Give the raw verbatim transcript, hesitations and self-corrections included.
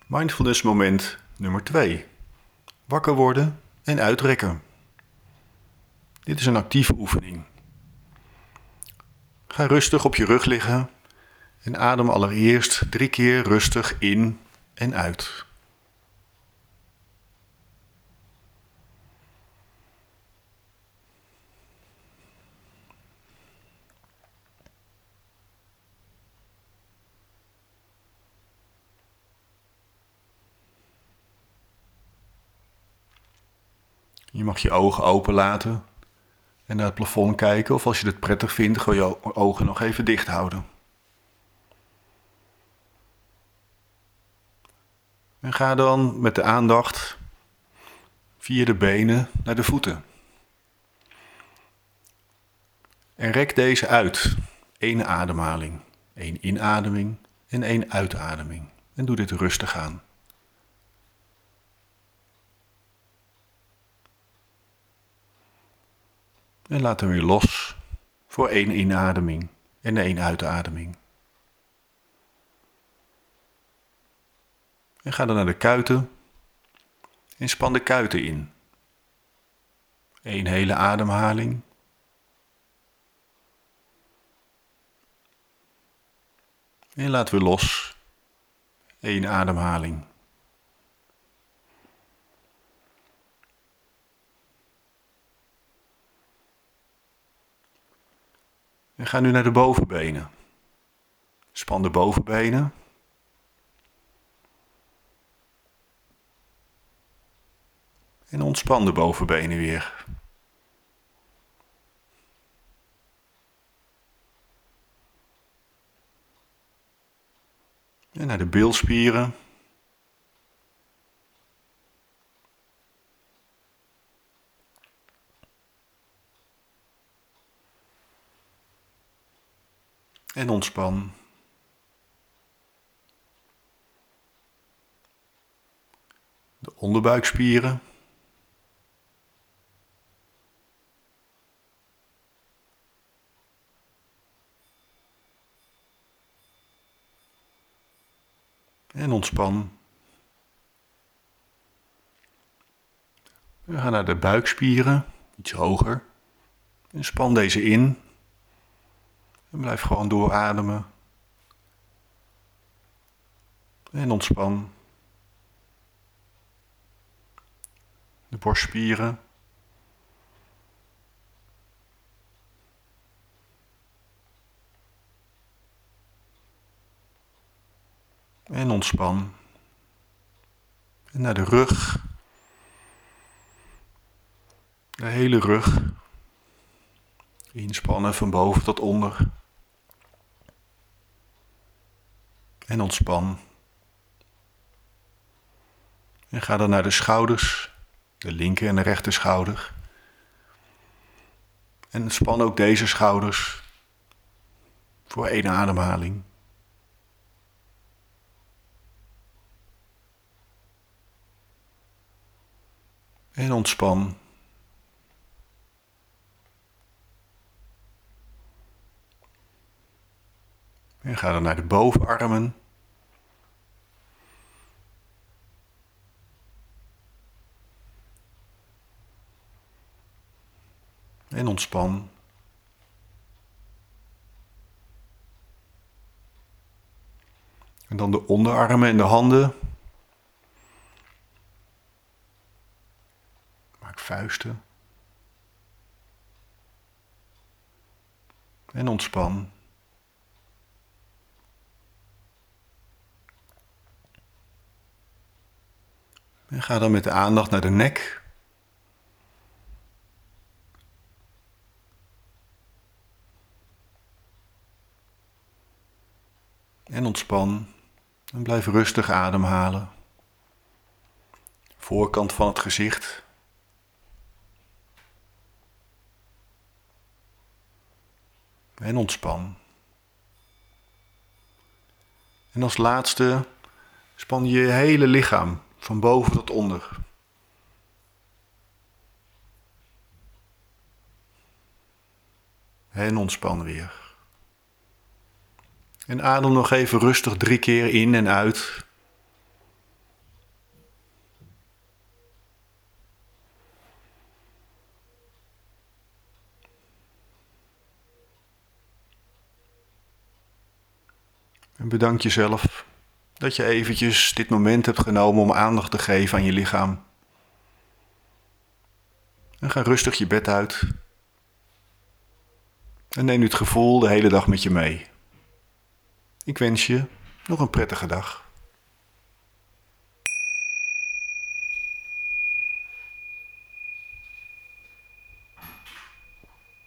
Mindfulness moment nummer twee. Wakker worden en uitrekken. Dit is een actieve oefening. Ga rustig op je rug liggen en adem allereerst drie keer rustig in en uit. Je mag je ogen open laten en naar het plafond kijken, of als je het prettig vindt, gewoon je ogen nog even dicht houden. En ga dan met de aandacht via de benen naar de voeten. En rek deze uit. Eén ademhaling, één inademing en één uitademing. En doe dit rustig aan. En laat hem weer los voor één inademing en één uitademing. En ga dan naar de kuiten en span de kuiten in. Eén hele ademhaling. En laat weer los. Eén ademhaling. En ga nu naar de bovenbenen. Span de bovenbenen. En ontspan de bovenbenen weer. En naar de bilspieren. En ontspan. De onderbuikspieren. En ontspan. We gaan naar de buikspieren, iets hoger. En span deze in. En blijf gewoon doorademen. En ontspan. De borstspieren. En ontspan. En naar de rug. De hele rug. Inspannen van boven tot onder. En ontspan. En ga dan naar de schouders. De linker en de rechter schouder. En span ook deze schouders. Voor één ademhaling. En ontspan. En ga dan naar de bovenarmen. En ontspan. En dan de onderarmen en de handen. Maak vuisten. En ontspan. En ga dan met de aandacht naar de nek. En ontspan. En blijf rustig ademhalen. Voorkant van het gezicht. En ontspan. En als laatste span je hele lichaam van boven tot onder. En ontspan weer. En adem nog even rustig drie keer in en uit. En bedank jezelf dat je eventjes dit moment hebt genomen om aandacht te geven aan je lichaam. En ga rustig je bed uit. En neem dit gevoel de hele dag met je mee. Ik wens je nog een prettige dag.